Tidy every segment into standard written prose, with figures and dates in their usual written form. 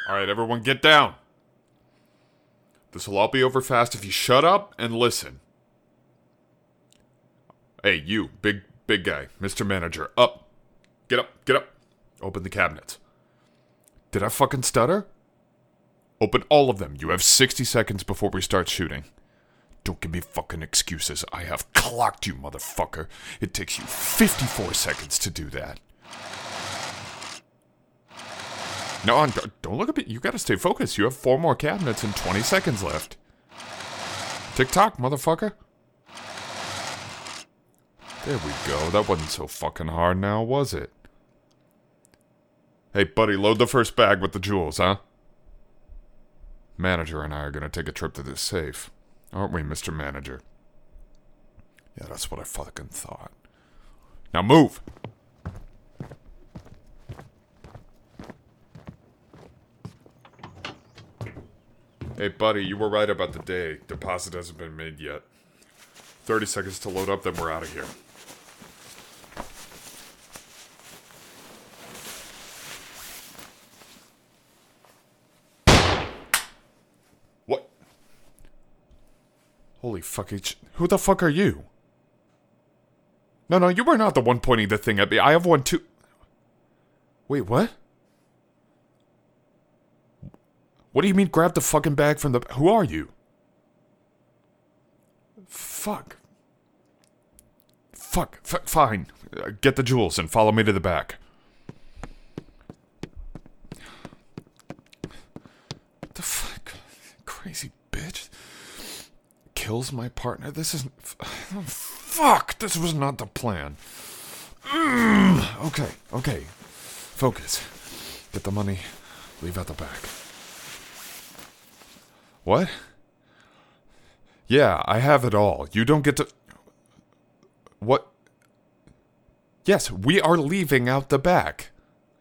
Alright, everyone get down. This'll all be over fast if you shut up and listen. Hey, you, big guy, Mr. Manager, up. Get up. Open the cabinets. Did I fucking stutter? Open all of them. You have 60 seconds before we start shooting. Don't give me fucking excuses. I have clocked you, motherfucker. It takes you 54 seconds to do that. No, don't look at me. You gotta stay focused. You have 4 more cabinets and 20 seconds left. Tick-tock, motherfucker. There we go. That wasn't so fucking hard now, was it? Hey, buddy, load the first bag with the jewels, huh? Manager and I are gonna take a trip to this safe. Aren't we, Mr. Manager? Yeah, that's what I fucking thought. Now move! Hey, buddy, you were right about the day. Deposit hasn't been made yet. 30 seconds to load up, then we're out of here. What? Holy fucking who the fuck are you? No, you were not the one pointing the thing at me. I have one too. Wait, what? What do you mean grab the fucking bag from the... Who are you? Fuck. Fine. Get the jewels and follow me to the back. What the fuck? Crazy bitch. Kills my partner? This isn't... Oh, fuck! This was not the plan. Okay. Focus. Get the money. Leave out the back. What? Yeah, I have it all. You don't get to... What? Yes, we are leaving out the back.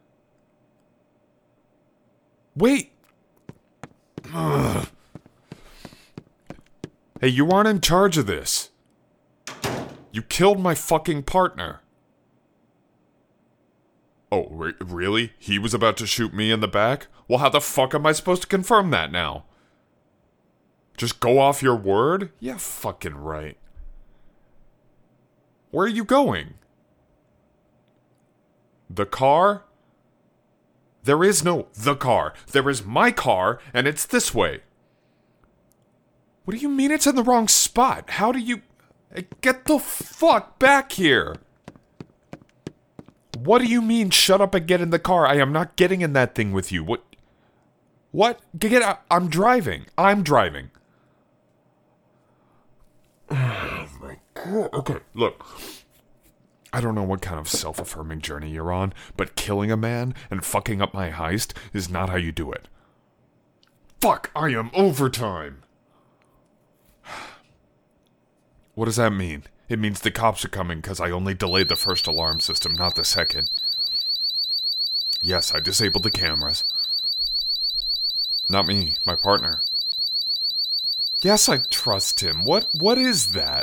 Wait! Ugh. Hey, you aren't in charge of this. You killed my fucking partner. Oh, really? He was about to shoot me in the back? Well, how the fuck am I supposed to confirm that now? Just go off your word? Yeah, fucking right. Where are you going? The car? There is no the car. There is my car, and it's this way. What do you mean it's in the wrong spot? How do you... Get the fuck back here! What do you mean, shut up and get in the car? I am not getting in that thing with you. What? Get out. I'm driving. Oh my god. Okay, look. I don't know what kind of self-affirming journey you're on, but killing a man and fucking up my heist is not how you do it. Fuck, I am overtime! What does that mean? It means the cops are coming because I only delayed the first alarm system, not the second. Yes, I disabled the cameras. Not me, my partner. Yes, I trust him. What is that?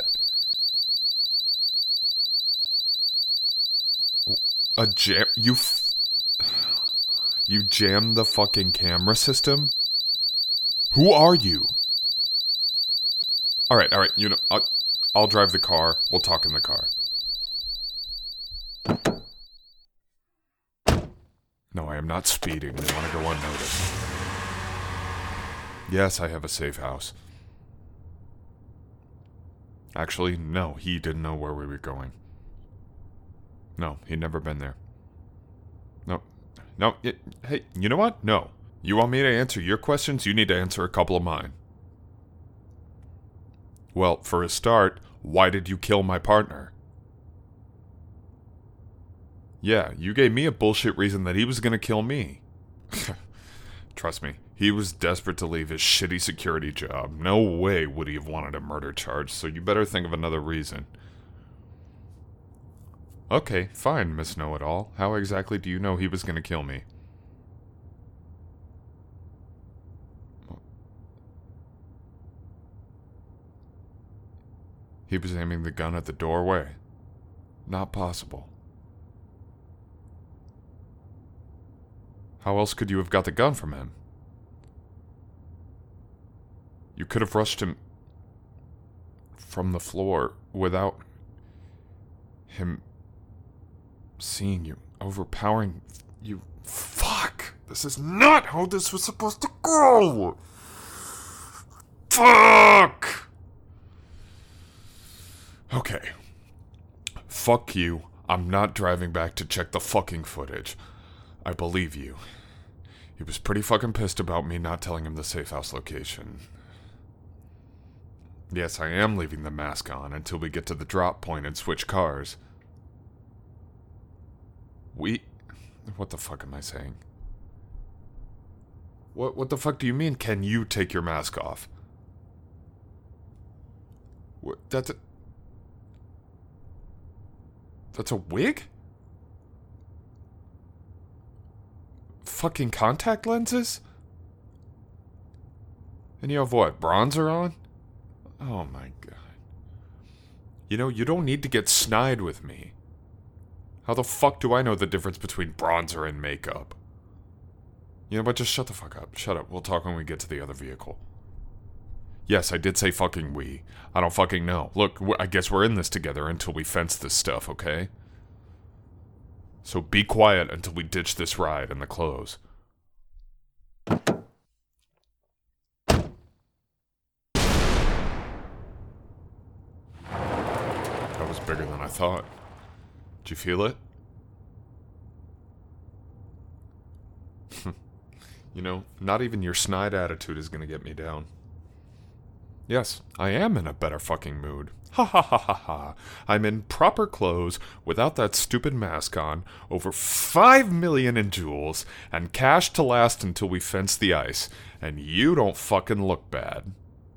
A jam... You jammed the fucking camera system? Who are you? Alright, you know... I'll drive the car. We'll talk in the car. No, I am not speeding. I want to go unnoticed. Yes, I have a safe house. Actually, no, he didn't know where we were going. No, he'd never been there. No, hey, you know what? No. You want me to answer your questions? You need to answer a couple of mine. Well, for a start, why did you kill my partner? Yeah, you gave me a bullshit reason that he was gonna kill me. Trust me, he was desperate to leave his shitty security job. No way would he have wanted a murder charge, so you better think of another reason. Okay, fine, Miss Know-It-All. How exactly do you know he was gonna kill me? He was aiming the gun at the doorway. Not possible. How else could you have got the gun from him? You could have rushed him from the floor without him seeing you, overpowering you. Fuck! This is not how this was supposed to go! Fuck! Okay. Fuck you. I'm not driving back to check the fucking footage. I believe you. He was pretty fucking pissed about me not telling him the safe house location. Yes, I am leaving the mask on until we get to the drop point and switch cars. What the fuck am I saying? What the fuck do you mean, can you take your mask off? That's a wig? Fucking contact lenses? And you have what, bronzer on? Oh my god. You know, you don't need to get snide with me. How the fuck do I know the difference between bronzer and makeup? You know what, just shut the fuck up. Shut up, we'll talk when we get to the other vehicle. Yes, I did say fucking we. I don't fucking know. Look, I guess we're in this together until we fence this stuff, okay? So be quiet until we ditch this ride and the clothes. That was bigger than I thought. Did you feel it? You know, not even your snide attitude is gonna get me down. Yes, I am in a better fucking mood. Ha ha ha ha ha. I'm in proper clothes, without that stupid mask on, over 5 million in jewels, and cash to last until we fence the ice, and you don't fucking look bad.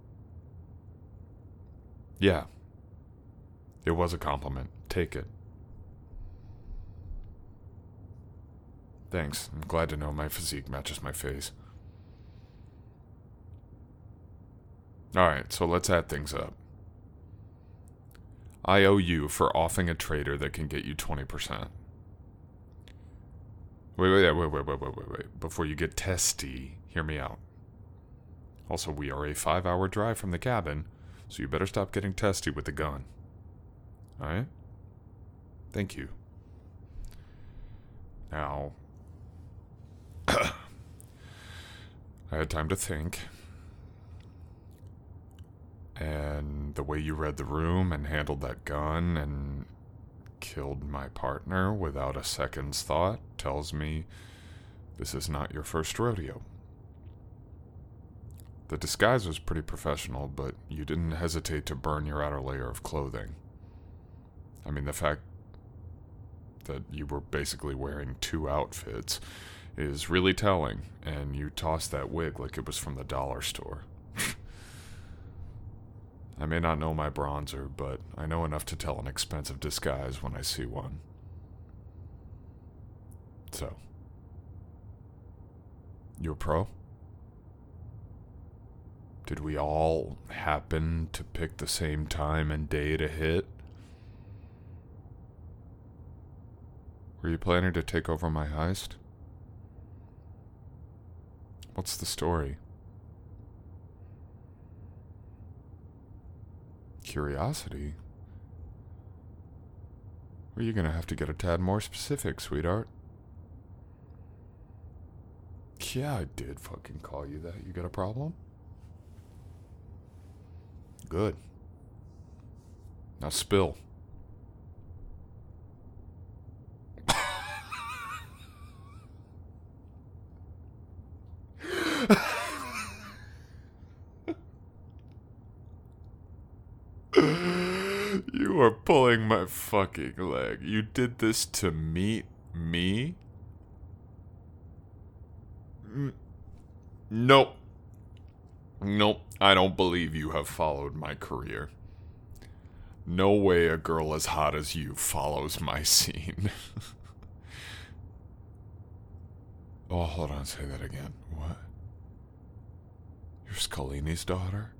Yeah. It was a compliment. Take it. Thanks. I'm glad to know my physique matches my face. Alright, so let's add things up. I owe you for offing a trader that can get you 20%. Wait. Before you get testy, hear me out. Also, we are a 5-hour drive from the cabin, so you better stop getting testy with the gun. Alright? Thank you. Now, I had time to think. And the way you read the room and handled that gun and killed my partner without a second's thought tells me this is not your first rodeo. The disguise was pretty professional, but you didn't hesitate to burn your outer layer of clothing. I mean, the fact that you were basically wearing 2 outfits is really telling, and you tossed that wig like it was from the dollar store. I may not know my bronzer, but I know enough to tell an expensive disguise when I see one. So, you a pro? Did we all happen to pick the same time and day to hit? Were you planning to take over my heist? What's the story? Curiosity? Well, you're gonna have to get a tad more specific, sweetheart. Yeah, I did fucking call you that. You got a problem? Good. Now spill. You are pulling my fucking leg. You did this to meet me? Nope. Nope. I don't believe you have followed my career. No way a girl as hot as you follows my scene. Oh, hold on. Say that again. What? You're Scolini's daughter?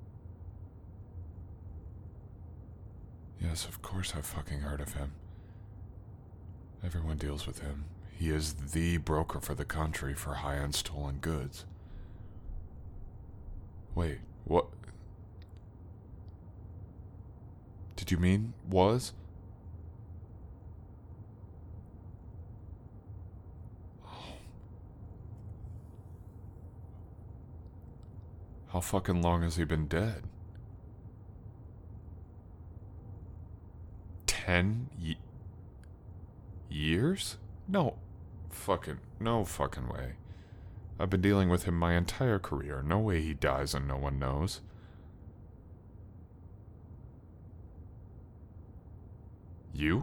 Yes, of course I've fucking heard of him. Everyone deals with him. He is the broker for the country for high-end stolen goods. Wait, What? Did you mean was? How fucking long has he been dead? 10 years? No fucking way. I've been dealing with him my entire career. No way he dies and no one knows. You?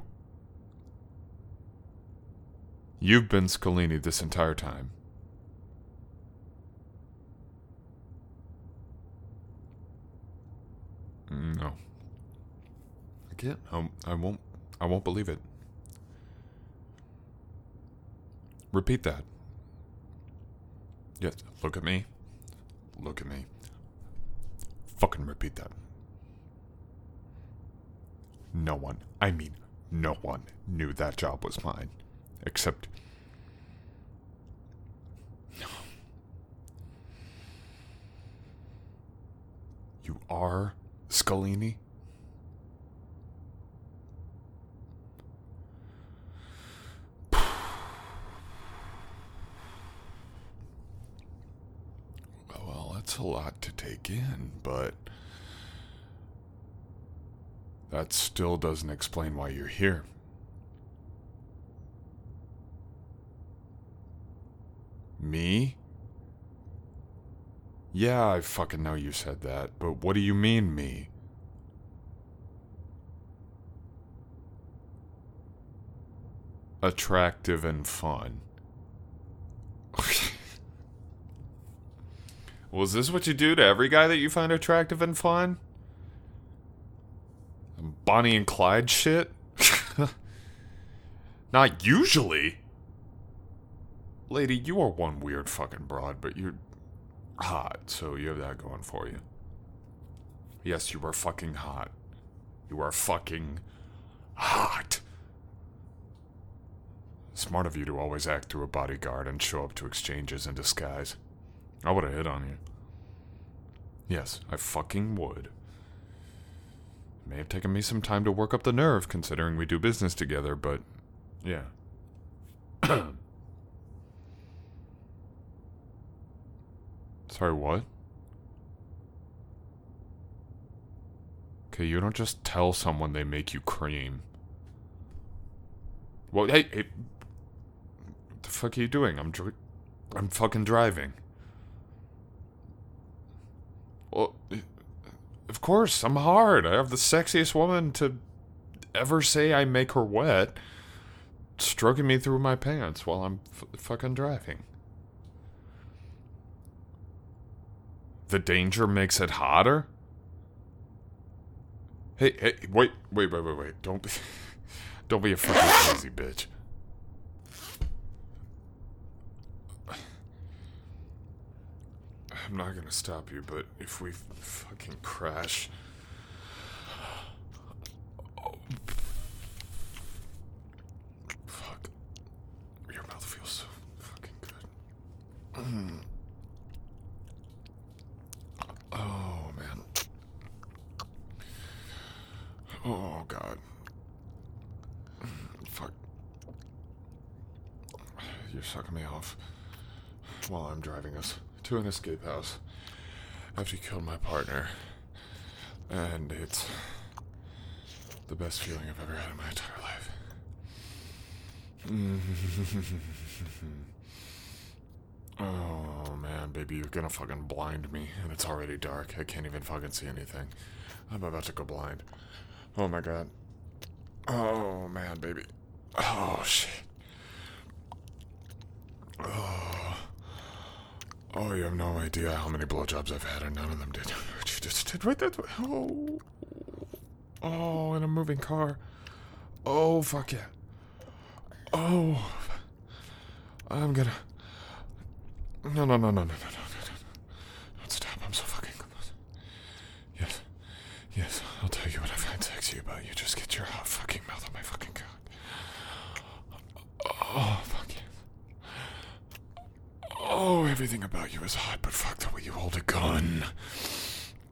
You've been Scalini this entire time. No. I can't. I won't believe it. Repeat that. Yes, look at me. Look at me. Fucking repeat that. No one, I mean no one, knew that job was mine. Except... You are Scalini? Well, that's a lot to take in, but... that still doesn't explain why you're here. Me? Yeah, I fucking know you said that, but what do you mean, me? Attractive and fun. Well, is this what you do to every guy that you find attractive and fun? Bonnie and Clyde shit? Not usually. Lady, you are one weird fucking broad, but you're hot, so you have that going for you. Yes, you are fucking hot. You are fucking hot. Smart of you to always act through a bodyguard and show up to exchanges in disguise. I would have hit on you. Yes, I fucking would. It may have taken me some time to work up the nerve, considering we do business together, but yeah. Sorry, what? Okay, you don't just tell someone they make you cream. Well, hey, what the fuck are you doing? I'm fucking driving. Well, of course, I'm hard. I have the sexiest woman to ever say I make her wet, stroking me through my pants while I'm fucking driving. The danger makes it hotter? Hey, wait. Don't be a fucking crazy bitch. I'm not gonna stop you, but if we fucking crash... Oh. Fuck. Your mouth feels so fucking good. Oh, man. Oh, God. Fuck. You're sucking me off while I'm driving us to an escape house after you killed my partner. And it's the best feeling I've ever had in my entire life. Oh, man, baby, you're gonna fucking blind me, and it's already dark. I can't even fucking see anything. I'm about to go blind. Oh, my God. Oh, man, baby. Oh, shit. Oh, you have no idea how many blowjobs I've had, and none of them did what you just did right that way. Oh, in a moving car. Oh, fuck yeah. Oh, I'm gonna... No. Don't stop. I'm so fucking close. Yes, I'll tell you what I find sexy about you. Just get your hot fucking mouth on my fucking cock. Oh, fuck yes. Oh, everything about you is hot, but fuck the way you hold a gun.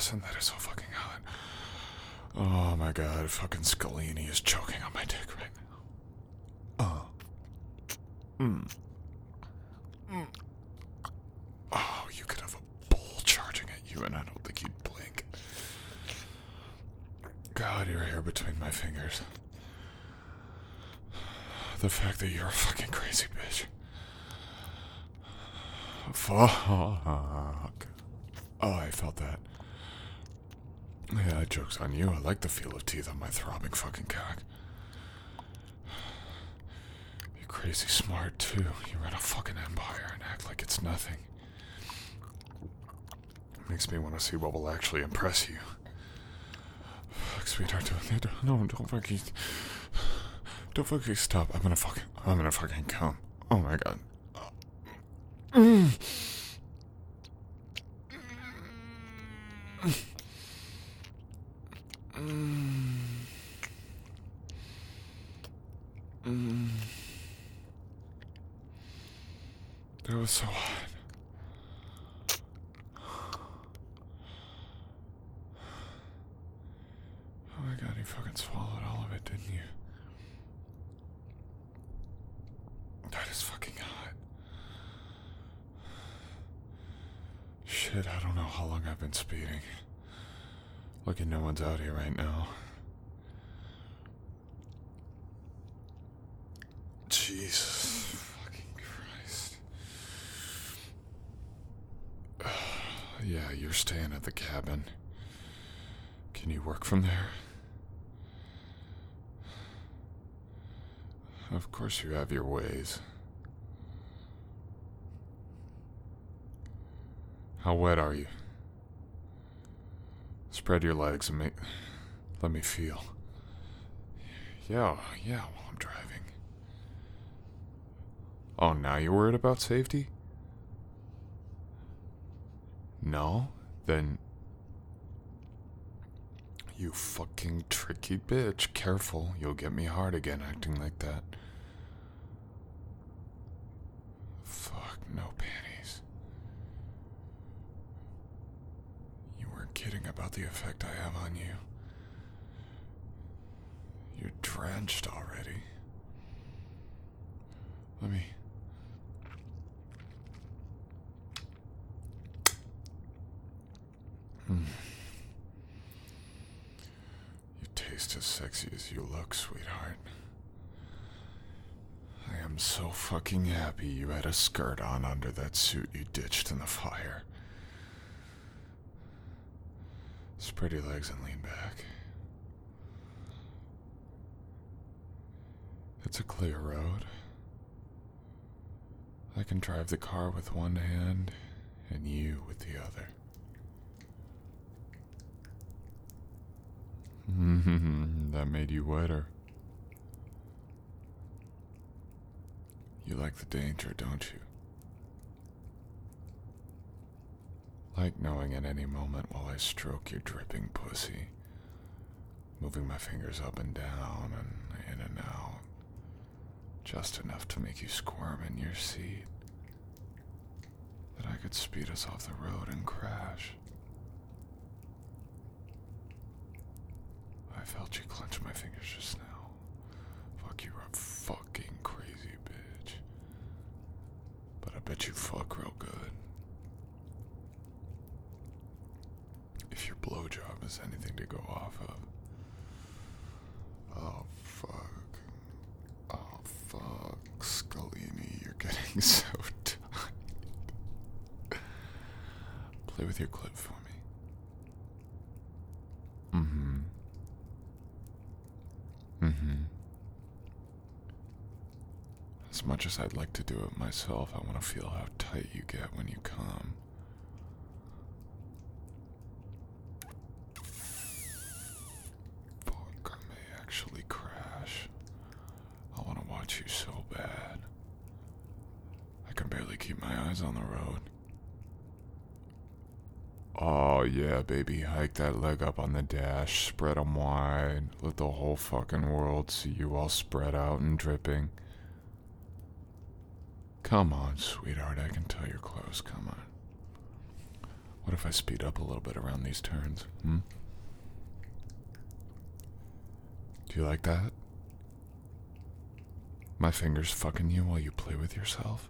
listen, that is so fucking hot. Oh my god, fucking Scalini is choking on my dick right now. Oh, you could have a bull charging at you and I don't think you'd blink. God, your hair between my fingers. The fact that you're a fucking crazy bitch. Fuck. Oh, I felt that. Yeah, that joke's on you. I like the feel of teeth on my throbbing fucking cock. You're crazy smart, too. You run a fucking empire and act like it's nothing. Makes me want to see what will actually impress you. Fuck, sweetheart, don't fucking stop. I'm gonna fucking come. Oh my god. That was so hot. Oh my god, you fucking swallowed all of it, didn't you? That is fucking hot. Shit, I don't know how long I've been speeding. Lucky no one's out here right now. Jesus fucking Christ. Yeah, you're staying at the cabin. Can you work from there? Of course you have your ways. How wet are you? Spread your legs and let me feel. Yeah, while I'm driving. Oh, now you're worried about safety? No? Then... You fucking tricky bitch. Careful, you'll get me hard again acting like that. Fuck, no panties. You weren't kidding about the effect I have on you. You're drenched already. Let me... You taste as sexy as you look, sweetheart. I am so fucking happy you had a skirt on under that suit you ditched in the fire. Spread your legs and lean back. It's a clear road. I can drive the car with one hand and you with the other. That made you wetter. You like the danger, don't you? Like knowing at any moment while I stroke your dripping pussy, moving my fingers up and down and in and out, just enough to make you squirm in your seat, that I could speed us off the road and crash. I felt you clench my fingers just now. Fuck, you're a fucking crazy bitch. But I bet you fuck real good. If your blowjob is anything to go off of. Oh, fuck. Oh, fuck. Scalini, you're getting so tight. Play with your clip for me. As much as I'd like to do it myself, I want to feel how tight you get when you come. Fuck, I may actually crash. I want to watch you so bad. I can barely keep my eyes on the road. Oh yeah, baby, hike that leg up on the dash, spread 'em wide, let the whole fucking world see you all spread out and dripping. Come on, sweetheart, I can tell you're close, come on. What if I speed up a little bit around these turns? Do you like that? My fingers fucking you while you play with yourself?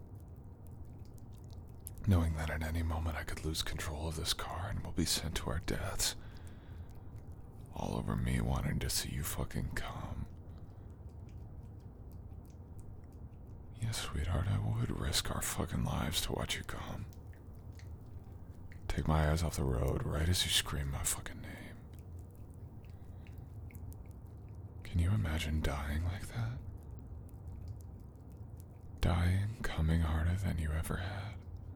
Knowing that at any moment I could lose control of this car and we'll be sent to our deaths. All over me wanting to see you fucking come. Yes, sweetheart, I would risk our fucking lives to watch you come. Take my eyes off the road right as you scream my fucking name. Can you imagine dying like that? Dying coming harder than you ever had?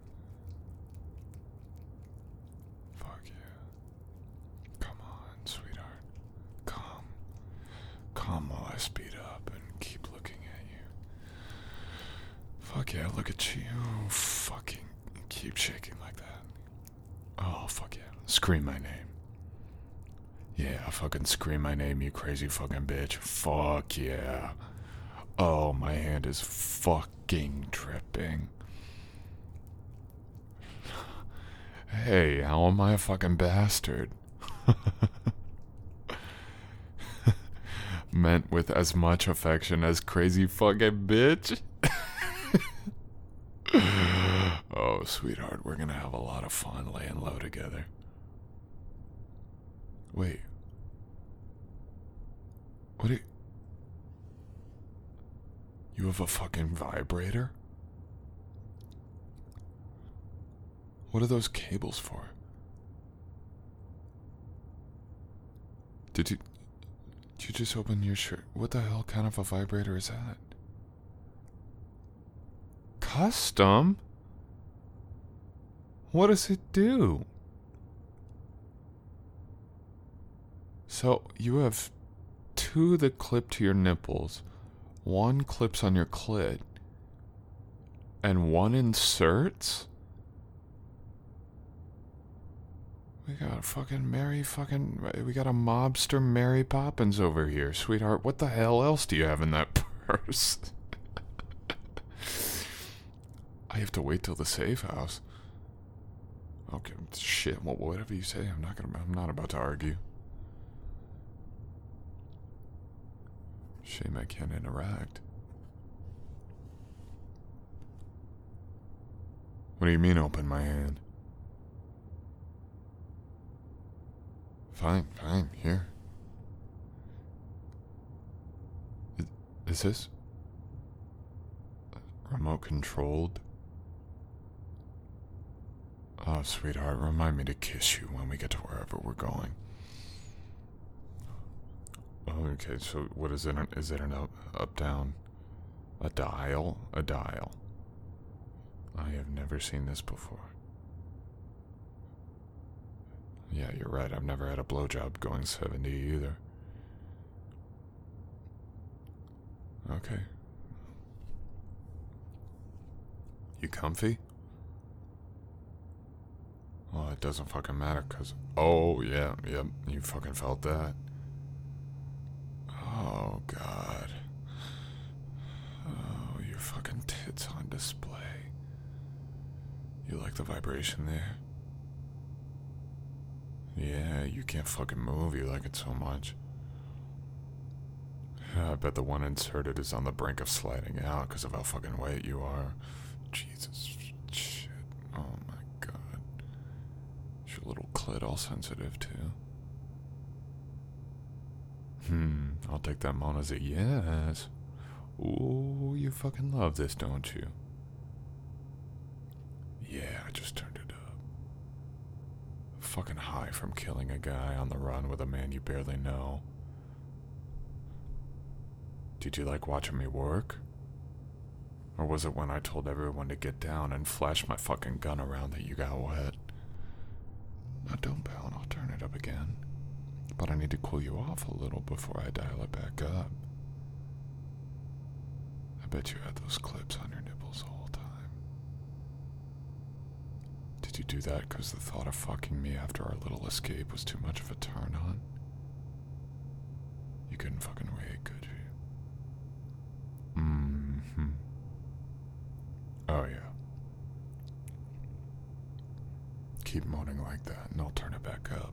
Fuck yeah. Come on, sweetheart. Come. Come while I speed up and keep looking at you. Fuck yeah, look at you. Fucking keep shaking like that. Oh, fuck yeah. Scream my name. Yeah, fucking scream my name, you crazy fucking bitch. Fuck yeah. Oh, my hand is fucking dripping. Hey, how am I a fucking bastard? Meant with as much affection as crazy fucking bitch. Oh, sweetheart, we're gonna have a lot of fun laying low together. Wait. What do you have a fucking vibrator? What are those cables for? Did you just open your shirt? What the hell kind of a vibrator is that? Custom? What does it do? So, you have two that clip to your nipples, one clips on your clit, and one inserts? We got we got a mobster Mary Poppins over here, sweetheart. What the hell else do you have in that purse? I have to wait till the safe house. Okay, shit. Well, whatever you say, I'm not about to argue. Shame I can't interact. What do you mean, open my hand? Fine, here. Is this remote controlled? Oh, sweetheart, remind me to kiss you when we get to wherever we're going. Okay, so what is it? Is it an up, down? A dial? A dial. I have never seen this before. Yeah, you're right. I've never had a blowjob going 70 either. Okay. You comfy? Well, it doesn't fucking matter, cause... Oh, yeah, yep, you fucking felt that. Oh, God. Oh, your fucking tits on display. You like the vibration there? Yeah, you can't fucking move, you like it so much. I bet the one inserted is on the brink of sliding out because of how fucking wet you are. Jesus, shit. Oh my God. Is your little clit all sensitive too? I'll take that Mona as a yes. Ooh, you fucking love this, don't you? Yeah, I just turned it up. Fucking high from killing a guy on the run with a man you barely know. Did you like watching me work? Or was it when I told everyone to get down and flashed my fucking gun around that you got wet? Now don't pound, I'll turn it up again. But I need to cool you off a little before I dial it back up. I bet you had those clips on your nipples the whole time. Did you do that because the thought of fucking me after our little escape was too much of a turn on? You couldn't fucking wait, could you? Oh yeah. keep moaning like that, and I'll turn it back up.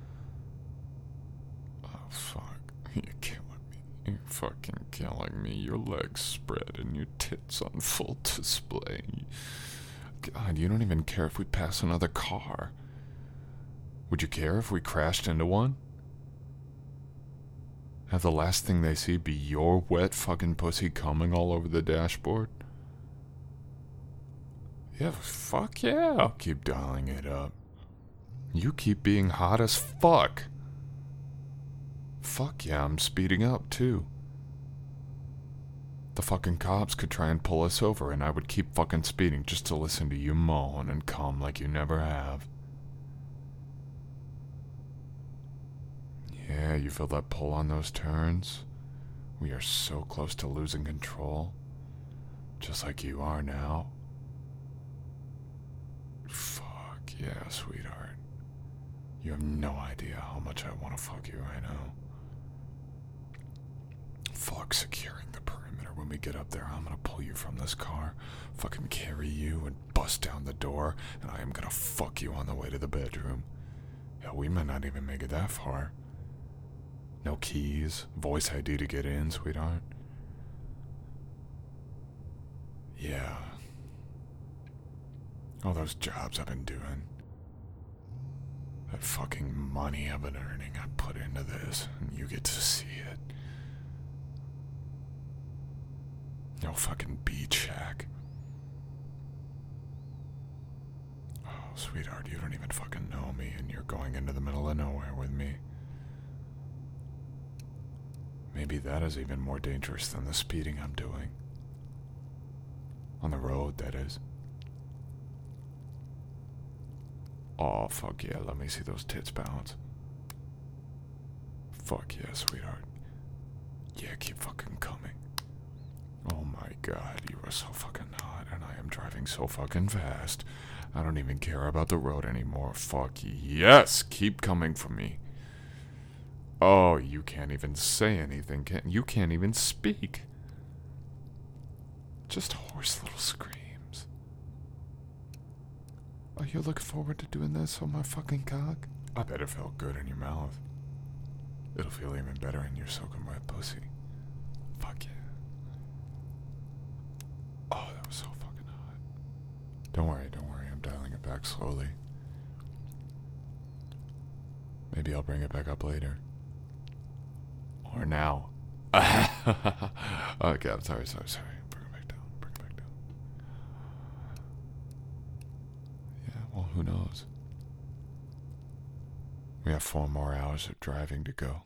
Oh, fuck. You're killing me. You're fucking killing me. Your legs spread and your tits on full display. God, you don't even care if we pass another car. Would you care if we crashed into one? Have the last thing they see be your wet fucking pussy coming all over the dashboard? Yeah, fuck yeah. I'll keep dialing it up. You keep being hot as fuck. Fuck yeah, I'm speeding up too. The fucking cops could try and pull us over and I would keep fucking speeding just to listen to you moan and come like you never have. Yeah, you feel that pull on those turns? We are so close to losing control. Just like you are now. Fuck yeah, sweetheart. You have no idea how much I want to fuck you right now. Fuck securing the perimeter. When we get up there, I'm gonna pull you from this car, fucking carry you and bust down the door, and I am gonna fuck you on the way to the bedroom. Hell, we might not even make it that far. No keys, voice ID to get in, sweetheart. Yeah. All those jobs I've been doing. That fucking money I've been earning, I put into this, and you get to see it. No fucking beach shack. Oh, sweetheart, you don't even fucking know me, and you're going into the middle of nowhere with me. Maybe that is even more dangerous than the speeding I'm doing. On the road, that is. Oh, fuck yeah, let me see those tits bounce. Fuck yeah, sweetheart. Yeah, keep fucking coming. Oh my god, you are so fucking hot, and I am driving so fucking fast. I don't even care about the road anymore. Fuck yes, keep coming for me. Oh, you can't even say anything, you can't even speak. Just hoarse little screams. Oh, you're looking forward to doing this on my fucking cock? I bet it felt good in your mouth. It'll feel even better in your soaking wet pussy. Fuck yeah. Oh, that was so fucking hot. Don't worry, I'm dialing it back slowly. Maybe I'll bring it back up later. Or now. Okay, I'm sorry. Bring it back down. Yeah, well, who knows? We have 4 more hours of driving to go.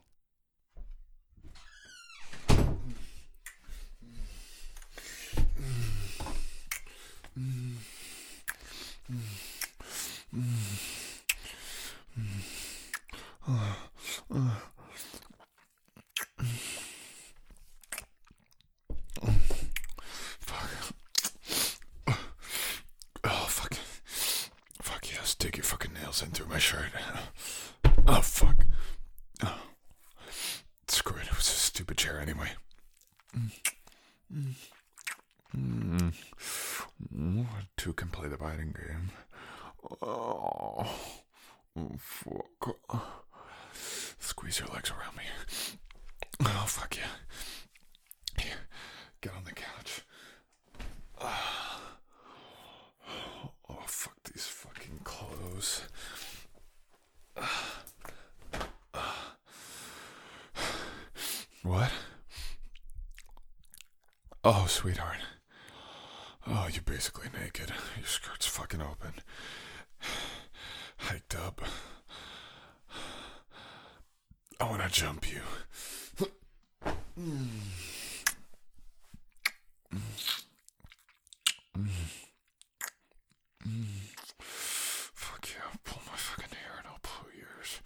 Fuck yes, dig your fucking nails in through my shirt. Oh, fuck. Oh. Screw it, it was a stupid chair anyway. Two can play the biting game. Oh, fuck. Squeeze your legs around me. Oh, fuck yeah. Here, get on the couch. Oh, fuck these fucking clothes. What? Oh, sweetheart. Oh, you're basically naked. Your skirt's fucking open. Hiked up. I wanna jump you. Fuck yeah, pull my fucking hair and I'll pull yours.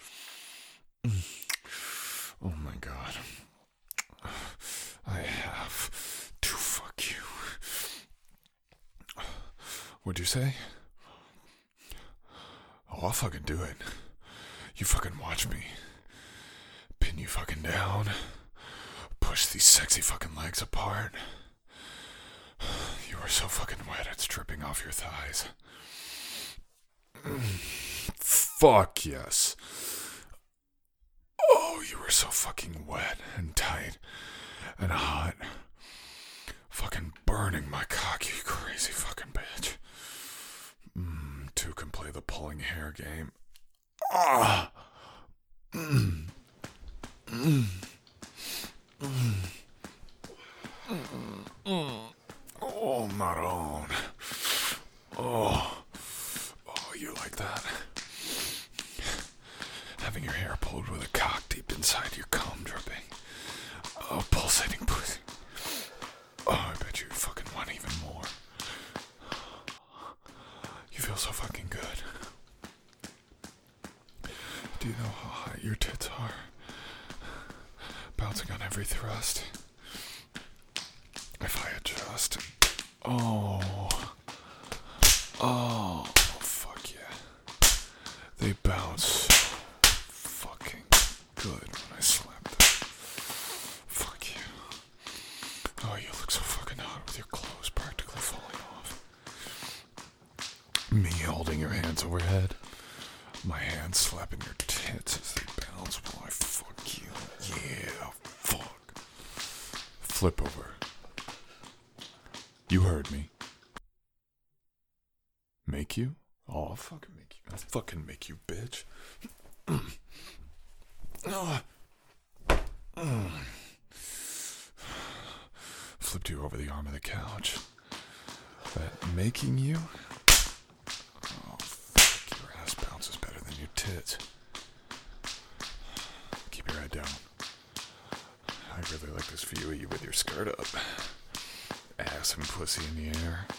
Oh my god. I have to fuck you. What'd you say? Oh, I'll fucking do it. You fucking watch me. Pin you fucking down. Push these sexy fucking legs apart. You are so fucking wet, it's dripping off your thighs. fuck yes. Oh, you were so fucking wet and tight and hot. Fucking burning my cock, you crazy fucking bitch. Two can play the pulling hair game. Ah! Oh, Maron. Oh, you like that? Having your hair pulled with a cock deep inside your cum dripping. Oh, pulsating pussy. Oh, I bet you fucking want even more. You feel so fucking good. Do you know how hot your tits are? Bouncing on every thrust. If I adjust. Oh, fuck yeah. They bounce so fucking good when I slap them. Fuck you. Oh, you look so fucking hot with your clothes practically falling off. Me holding your hands overhead. My hands slapping your tits as they bounce while I fuck you. Yeah, fuck. Flip over. You heard me. Make you? Oh, I'll fucking make you. I'll fucking make you, bitch. Flipped you over the arm of the couch. That making you? Oh, fuck. Your ass bounces better than your tits. Keep your head down. I really like this view of you with your skirt up. Ass and pussy in the air.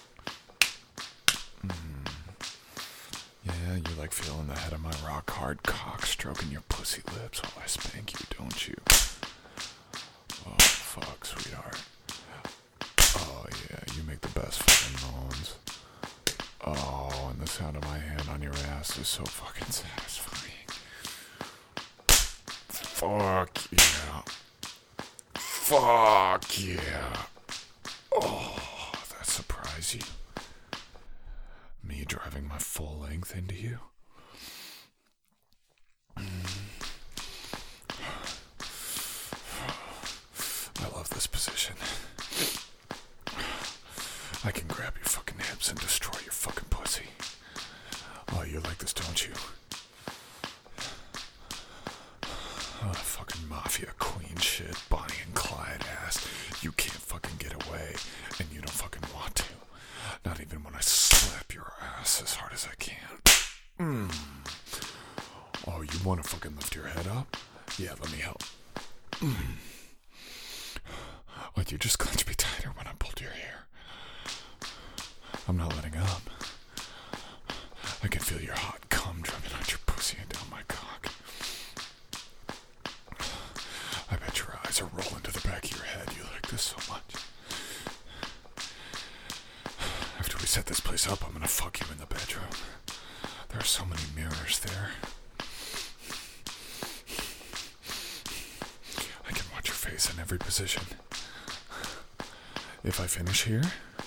Yeah, you like feeling the head of my rock hard cock stroking your pussy lips while I spank you, don't you? Oh, fuck, sweetheart. Oh, yeah, you make the best fucking moans. Oh, and the sound of my hand on your ass is so fucking satisfying. Fuck yeah. Fuck yeah. Oh, that surprised you. Me driving my full length into you. I love this position. I can grab your fucking hips and destroy your fucking pussy. Oh, you like this, don't you? Oh, fucking mafia queen shit, Bonnie and Clyde ass. You can't fucking get away, and you don't fucking want to. Not even when I slap your ass as hard as I can. Oh, you want to fucking lift your head up? Yeah, let me help. Oh, you just clench me tighter when I pulled your hair. I'm not letting up. I can feel your hot cum drumming on your pussy and down my cock. I bet your eyes are rolling to the back of your head. You like this so much. After we set this place up, I'm gonna fuck you in the bedroom. There are so many mirrors there. I can watch your face in every position. If I finish here...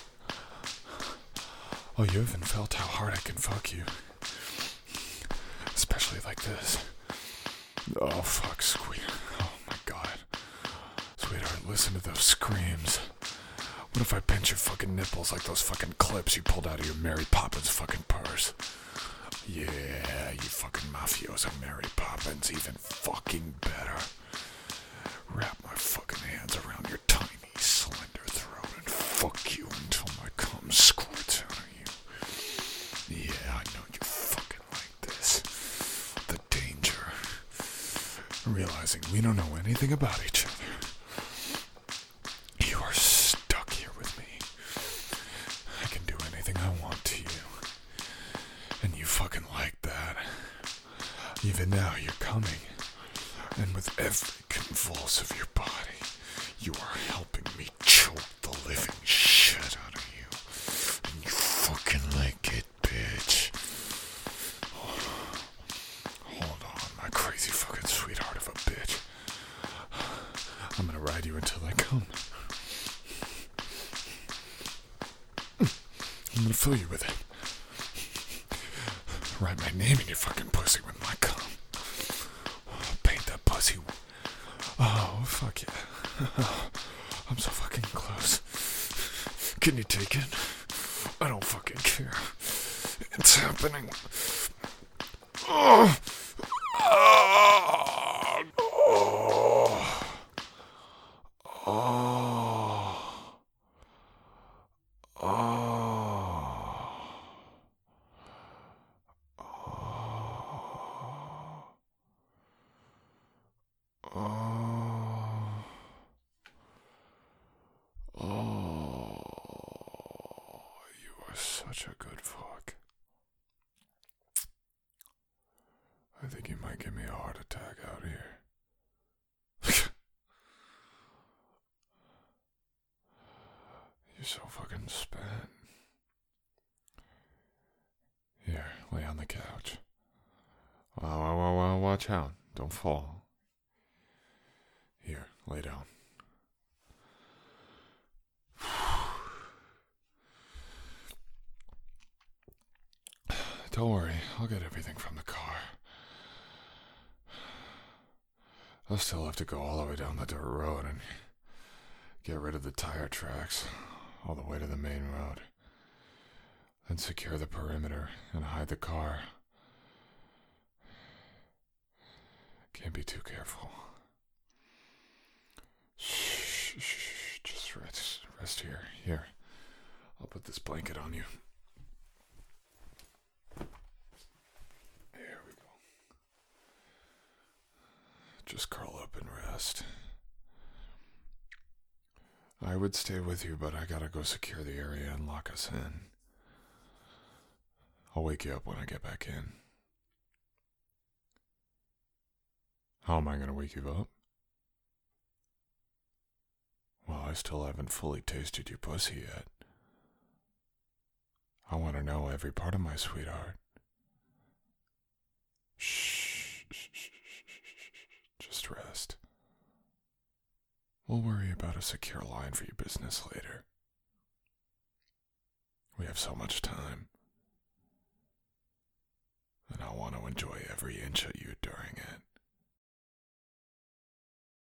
Oh, you haven't felt how hard I can fuck you. Especially like this. Oh, fuck, sweetheart. Oh, my God. Sweetheart, listen to those screams. What if I pinch your fucking nipples like those fucking clips you pulled out of your Mary Poppins fucking purse? Yeah, you fucking mafioso Mary Poppins, even fucking better. Wrap my fucking hands around your tiny, slender throat and fuck you until my cum squirts out of you. Yeah, I know you fucking like this. The danger. Realizing we don't know anything about each other. You are stuck here with me. I can do anything I want to you. And you fucking like that. Even now you're coming. And with every convulse of your body, you are helping me choke the living shit out of you. And you fucking like it, bitch. Hold on, my crazy fucking sweetheart of a bitch. I'm gonna ride you until I come. I'm gonna fill you with it. Write my name in your fucking pussy with my cum. Paint that pussy. Oh, fuck yeah. I'm so fucking close. Can you take it? I don't fucking care. It's happening. Oh. Oh. Oh. Oh. You are such a good fuck. I think you might give me a heart attack out here. You're so fucking spent. Here, lay on the couch. Wow, watch out. Don't fall. Here, lay down. Don't worry, I'll get everything from the car. I'll still have to go all the way down the dirt road and get rid of the tire tracks all the way to the main road. Then secure the perimeter and hide the car. Can't be too careful. Shh, just rest here. Here, I'll put this blanket on you. There we go. Just curl up and rest. I would stay with you, but I gotta go secure the area and lock us in. I'll wake you up when I get back in. How am I gonna wake you up? Well, I still haven't fully tasted your pussy yet. I want to know every part of my sweetheart. Shh. Just rest. We'll worry about a secure line for your business later. We have so much time. And I want to enjoy every inch of you during it.